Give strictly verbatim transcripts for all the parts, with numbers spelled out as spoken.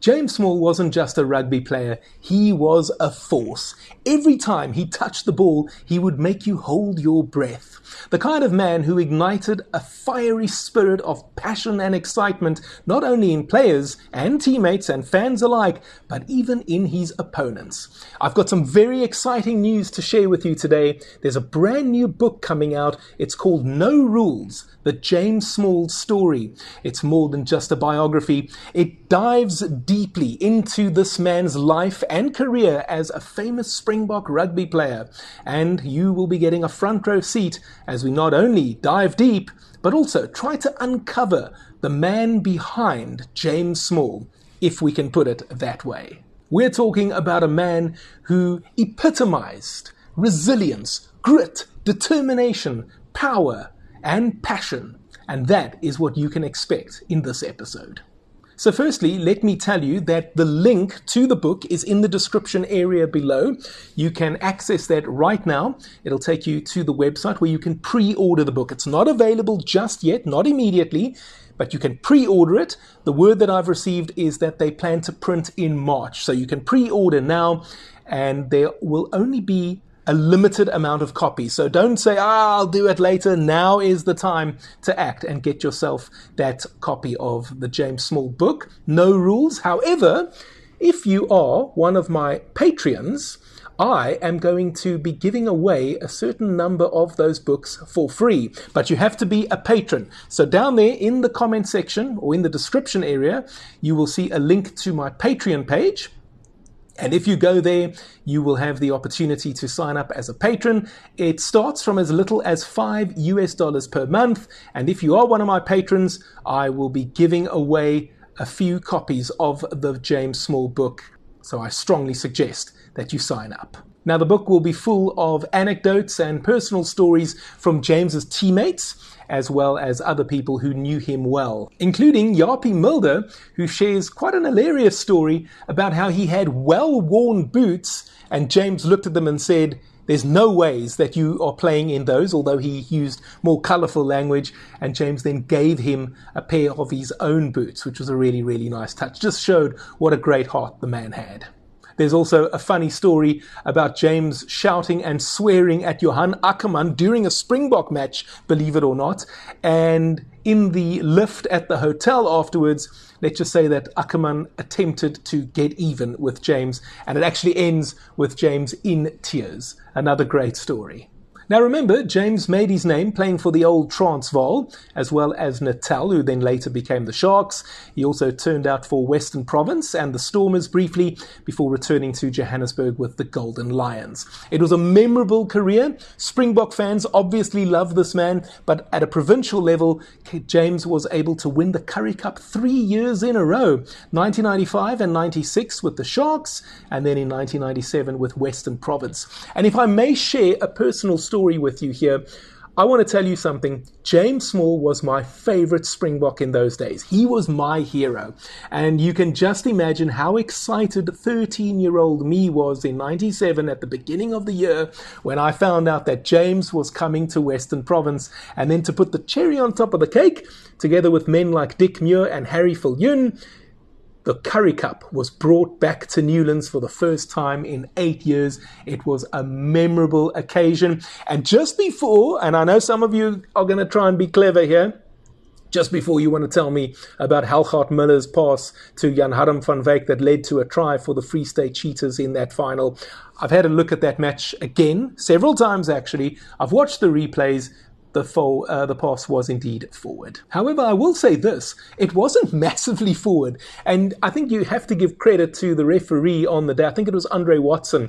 James Small wasn't just a rugby player, he was a force. Every time he touched the ball, he would make you hold your breath. The kind of man who ignited a fiery spirit of passion and excitement, not only in players and teammates and fans alike, but even in his opponents. I've got some very exciting news to share with you today. There's a brand new book coming out. It's called No Rules, The James Small Story. It's more than just a biography. It dives deeply into this man's life and career as a famous Springbok rugby player. And you will be getting a front row seat as we not only dive deep, but also try to uncover the man behind James Small, if we can put it that way. We're talking about a man who epitomized resilience, grit, determination, power, and passion. And that is what you can expect in this episode. So firstly, let me tell you that the link to the book is in the description area below. You can access that right now. It'll take you to the website where you can pre-order the book. It's not available just yet, not immediately, but you can pre-order it. The word that I've received is that they plan to print in March. So you can pre-order now, and there will only be a limited amount of copies. So don't say, ah, I'll do it later. Now is the time to act and get yourself that copy of the James Small book, No Rules. However, if you are one of my Patreons, I am going to be giving away a certain number of those books for free, but you have to be a patron. So down there in the comment section or in the description area, you will see a link to my Patreon page. And if you go there, you will have the opportunity to sign up as a patron. It starts from as little as five U S dollars per month. And if you are one of my patrons, I will be giving away a few copies of the James Small book. So I strongly suggest that you sign up. Now, the book will be full of anecdotes and personal stories from James's teammates, as well as other people who knew him well, including Japie Mulder, who shares quite an hilarious story about how he had well-worn boots, and James looked at them and said, "There's no ways that you are playing in those," although he used more colorful language, and James then gave him a pair of his own boots, which was a really, really nice touch. Just showed what a great heart the man had. There's also a funny story about James shouting and swearing at Johan Ackermann during a Springbok match, believe it or not. And in the lift at the hotel afterwards, let's just say that Ackermann attempted to get even with James, and it actually ends with James in tears. Another great story. Now remember, James made his name playing for the old Transvaal, as well as Natal, who then later became the Sharks. He also turned out for Western Province and the Stormers briefly, before returning to Johannesburg with the Golden Lions. It was a memorable career. Springbok fans obviously love this man, but at a provincial level, James was able to win the Currie Cup three years in a row, nineteen ninety-five and ninety-six with the Sharks, and then in nineteen ninety-seven with Western Province. And if I may share a personal story story with you here, I want to tell you something. James Small was my favorite Springbok in those days. He was my hero. And you can just imagine how excited thirteen-year-old me was in ninety-seven at the beginning of the year when I found out that James was coming to Western Province. And then to put the cherry on top of the cake, together with men like Dick Muir and Harry Viljoen, the Currie Cup was brought back to Newlands for the first time in eight years. It was a memorable occasion. And just before, and I know some of you are going to try and be clever here, just before you want to tell me about Helgard Miller's pass to Jan Harm van Wyk that led to a try for the Free State Cheetahs in that final, I've had a look at that match again, several times actually. I've watched the replays. The, fo- uh, the pass was indeed forward. However, I will say this, it wasn't massively forward. And I think you have to give credit to the referee on the day. I think it was Andre Watson,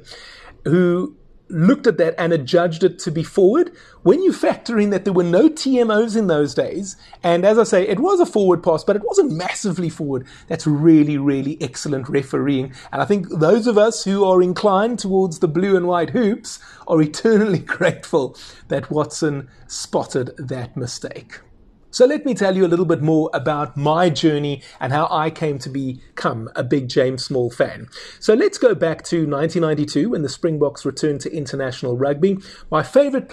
who looked at that and adjudged it to be forward. When you factor in that there were no T M Os in those days, and as I say, it was a forward pass, but it wasn't massively forward. That's really, really excellent refereeing. And I think those of us who are inclined towards the blue and white hoops are eternally grateful that Watson spotted that mistake. So let me tell you a little bit more about my journey and how I came to become a big James Small fan. So let's go back to nineteen ninety-two when the Springboks returned to international rugby. My favorite player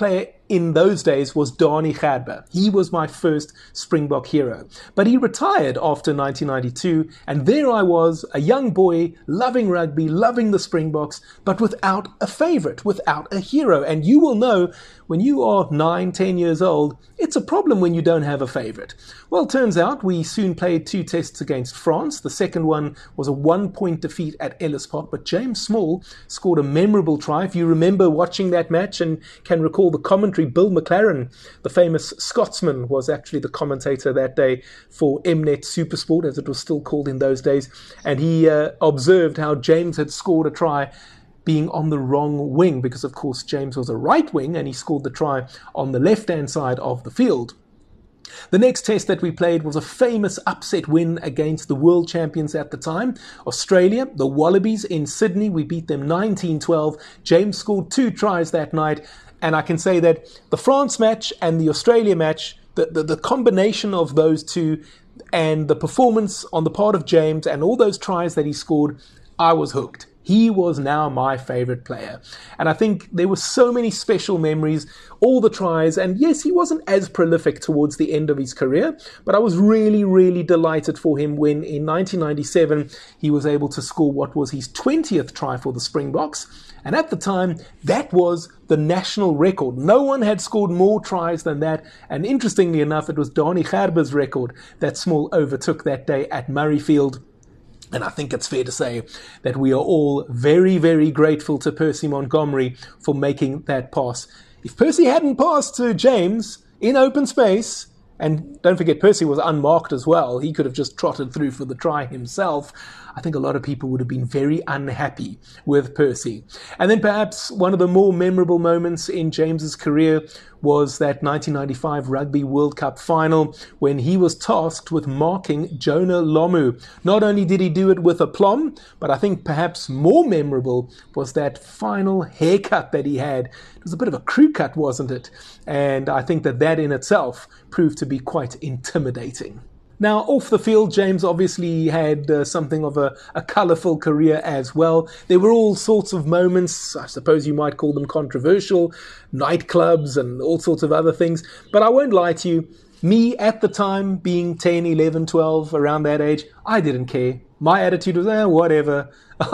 in those days was Danie Gerber. He was my first Springbok hero. But he retired after nineteen ninety-two, and there I was, a young boy, loving rugby, loving the Springboks, but without a favourite, without a hero. And you will know, when you are nine, ten years old, it's a problem when you don't have a favourite. Well, turns out we soon played two tests against France. The second one was a one-point defeat at Ellis Park, but James Small scored a memorable try. If you remember watching that match and can recall the commentary, Bill McLaren, the famous Scotsman, was actually the commentator that day for M-Net Supersport, as it was still called in those days, and he uh, observed how James had scored a try being on the wrong wing, because of course James was a right wing and he scored the try on the left-hand side of the field. The next test that we played was a famous upset win against the world champions at the time, Australia, the Wallabies in Sydney. We beat them nineteen twelve. James scored two tries that night, and I can say that the France match and the Australia match, the, the, the combination of those two and the performance on the part of James and all those tries that he scored, I was hooked. He was now my favourite player. And I think there were so many special memories, all the tries. And yes, he wasn't as prolific towards the end of his career, but I was really, really delighted for him when in nineteen ninety-seven he was able to score what was his twentieth try for the Springboks. And at the time, that was the national record. No one had scored more tries than that. And interestingly enough, it was Danie Gerber's record that Small overtook that day at Murrayfield. And I think it's fair to say that we are all very, very grateful to Percy Montgomery for making that pass. If Percy hadn't passed to James in open space, and don't forget Percy was unmarked as well, he could have just trotted through for the try himself, I think a lot of people would have been very unhappy with Percy. And then perhaps one of the more memorable moments in James's career was that nineteen ninety-five Rugby World Cup final when he was tasked with marking Jonah Lomu. Not only did he do it with aplomb, but I think perhaps more memorable was that final haircut that he had. It was a bit of a crew cut, wasn't it? And I think that that in itself proved to be quite intimidating. Now, off the field, James obviously had uh, something of a, a colourful career as well. There were all sorts of moments, I suppose you might call them controversial, nightclubs and all sorts of other things. But I won't lie to you, me at the time, being ten, eleven, twelve, around that age, I didn't care. My attitude was, eh, whatever.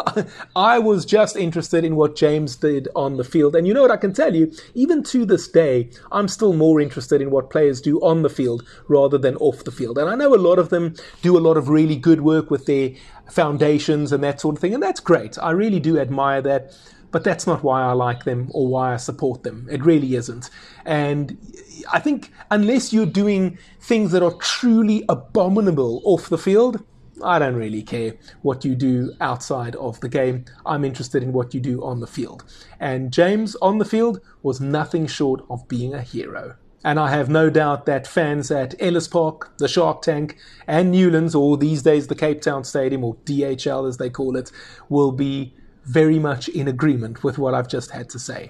I was just interested in what James did on the field. And you know what, I can tell you, even to this day, I'm still more interested in what players do on the field rather than off the field. And I know a lot of them do a lot of really good work with their foundations and that sort of thing. And that's great. I really do admire that. But that's not why I like them or why I support them. It really isn't. And I think unless you're doing things that are truly abominable off the field, I don't really care what you do outside of the game. I'm interested in what you do on the field. And James on the field was nothing short of being a hero. And I have no doubt that fans at Ellis Park, the Shark Tank, and Newlands, or these days the Cape Town Stadium, or D H L as they call it, will be very much in agreement with what I've just had to say.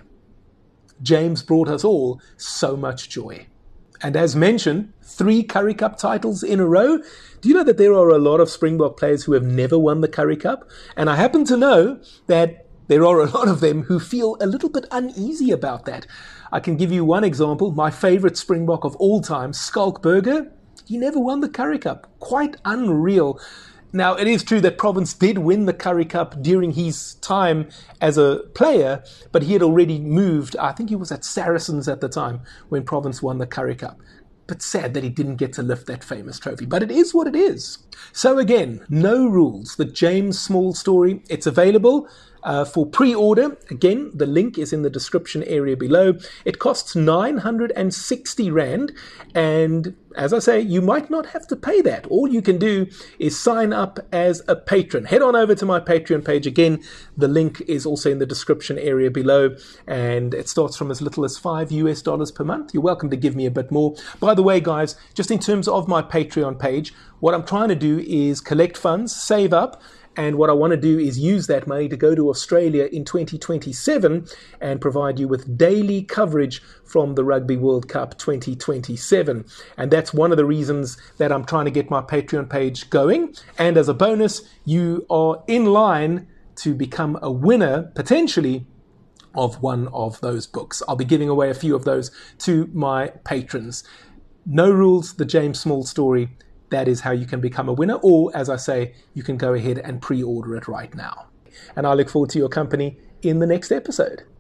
James brought us all so much joy. And as mentioned, three Currie Cup titles in a row. Do you know that there are a lot of Springbok players who have never won the Currie Cup? And I happen to know that there are a lot of them who feel a little bit uneasy about that. I can give you one example. My favourite Springbok of all time, Schalk Burger, he never won the Currie Cup. Quite unreal. Now, it is true that Province did win the Currie Cup during his time as a player, but he had already moved. I think he was at Saracens at the time when Province won the Currie Cup. But sad that he didn't get to lift that famous trophy. But it is what it is. So again, no rules. The James Small story, it's available uh, for pre-order. Again, the link is in the description area below. It costs nine hundred sixty rand. And as I say, you might not have to pay that. All you can do is sign up as a patron. Head on over to my Patreon page. Again, the link is also in the description area below. And it starts from as little as five US dollars per month. You're welcome to give me a bit more. By the way, guys, just in terms of my Patreon page, what I'm trying to do is collect funds, save up, and what I want to do is use that money to go to Australia in twenty twenty-seven and provide you with daily coverage from the Rugby World Cup twenty twenty-seven. And that's one of the reasons that I'm trying to get my Patreon page going. And as a bonus, you are in line to become a winner, potentially, of one of those books. I'll be giving away a few of those to my patrons. No Rules, the James Small story. That is how you can become a winner. Or, as I say, you can go ahead and pre-order it right now. And I look forward to your company in the next episode.